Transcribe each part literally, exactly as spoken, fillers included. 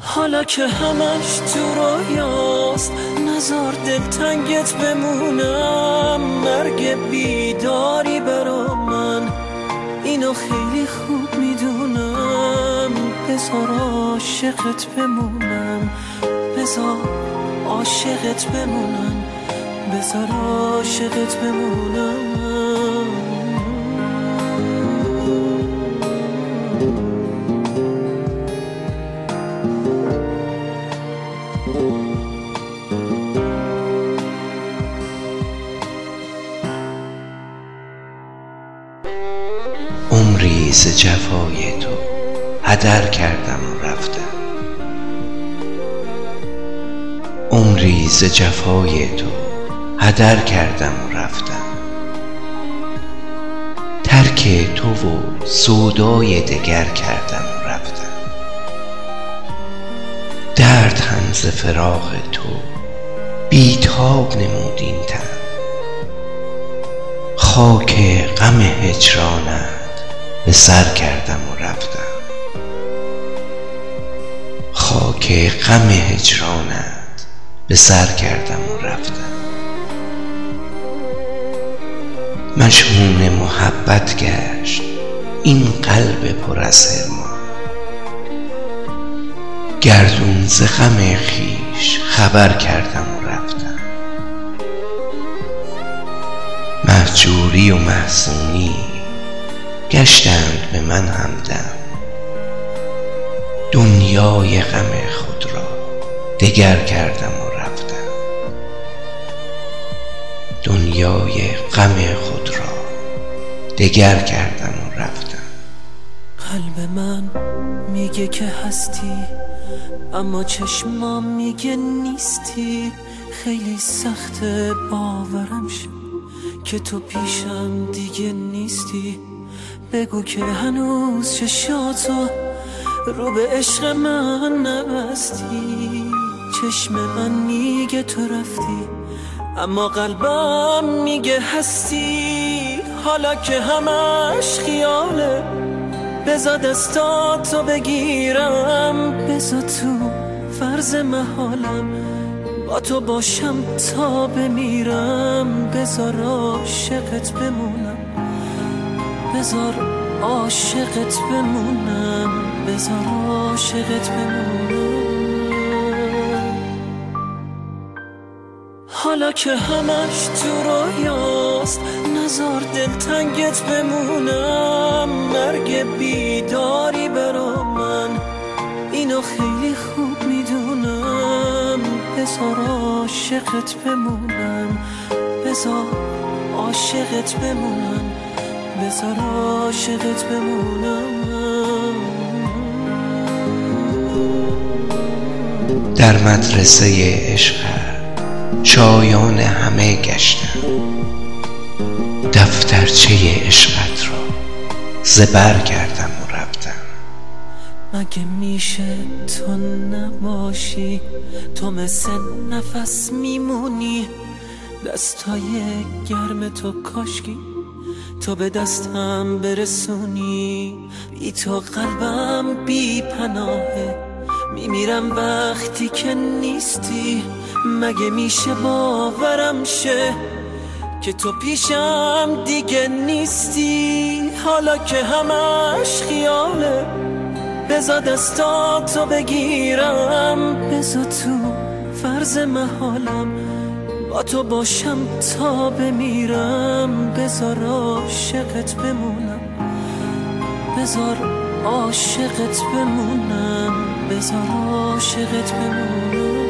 حالا که همش تو رویاست نزار دلتنگت بمونم. مرگ بیداری برا من اینو خیلی خوب میدونم. بذار عاشقت بمونم، بذار عاشقت بمونم، بذار عاشقت بمونم. عمری ز جفای تو هدر کردم و رفتم. عمری ز جفای تو هدر کردم و رفتم. ترک تو و سودای دگر کردم و رفتم. درد هم ز فراق تو بیتاب نمود این تن. خاک غم هجرانت به سر کردم و رفتم. خاک غم هجرانت به سر کردم و رفتم. مشمون محبت گشت این قلب پر از حرمان. گردون ز غم خویش خبر کردم و رفتم. مهجوری و محزونی گشتند به من همدم. دنیای غم خود را دگر کردم و رفتم. دنیای غم خود را دگر کردم و رفتم. قلب من میگه که هستی اما چشمام میگه نیستی. خیلی سخته باورم شد که تو پیشم دیگه نیستی. بگو که هنوز چشاتو رو به عشق من نبستی. چشم من میگه تو رفتی اما قلبم میگه هستی. حالا که همش خیاله بذار دستاتو بگیرم. بذار تو فرض محالم با تو باشم تا بمیرم. بذار عاشقت بمونم، بذار عاشقت بمونم، بذار عاشقت بمونم. حالا که همش تو رویاست نزار دلتنگت بمونم. مرگ بیداری برا من اینو خیلی خوب میدونم. بذار عاشقت بمونم، بذار عاشقت بمونم، بذار عاشقت بمونم. در مدرسه عشق شایان همه گشتم. دفترچه عشقت را زبر کردم و رفتم. مگه میشه تو نباشی؟ تو مثل نفس میمونی. دستای گرم تو کاشکی تو به دستم برسونی. بی تو قلبم بی پناهه میمیرم وقتی که نیستی. مگه میشه باورم شه که تو پیشم دیگه نیستی. حالا که همش خیاله بذار دستاتو بگیرم. بذار تو فرض محالم با تو باشم تا بمیرم. بذار عاشقت بمونم، بذار عاشقت بمونم، بذار عاشقت بمونم.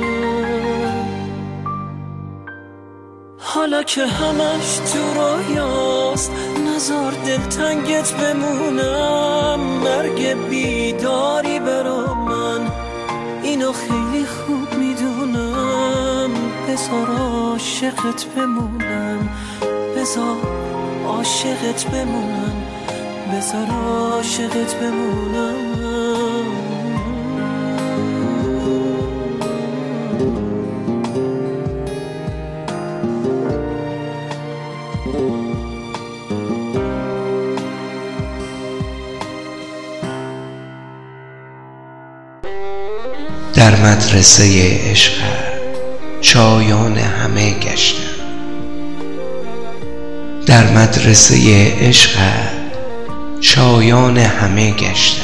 حالا که همش تو رویاست نزار دلتنگت بمونم. مرگ بیداری برا من اینو خیلی خوب میدونم. بذار عاشقت بمونم، بذار عاشقت بمونم، بذار عاشقت بمونم. در مدرسه عشق شایان همه گشتم، در مدرسه عشق شایان همه گشتم.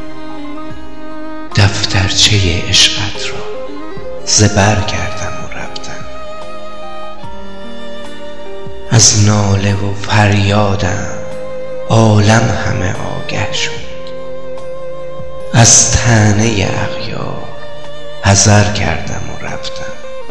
دفترچه عشقت را زبر کردم و رفتم. از ناله و فریادم عالم همه آگه شد، از طعنه اغیار حذر کردم و رفتم.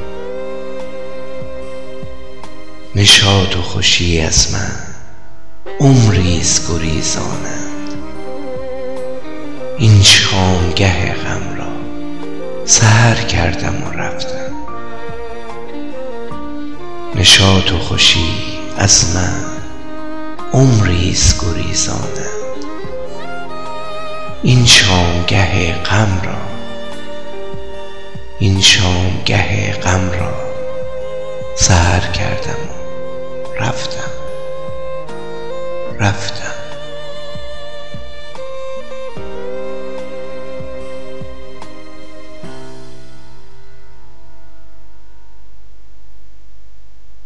نشاط و خوشی از من عمریست گریزانند، این شامگه غم را سحر کردم و رفتم. نشاط و خوشی از من عمریست گریزانند، این شامگه غم را این شامگه غم را سحر کردم و رفتم رفتم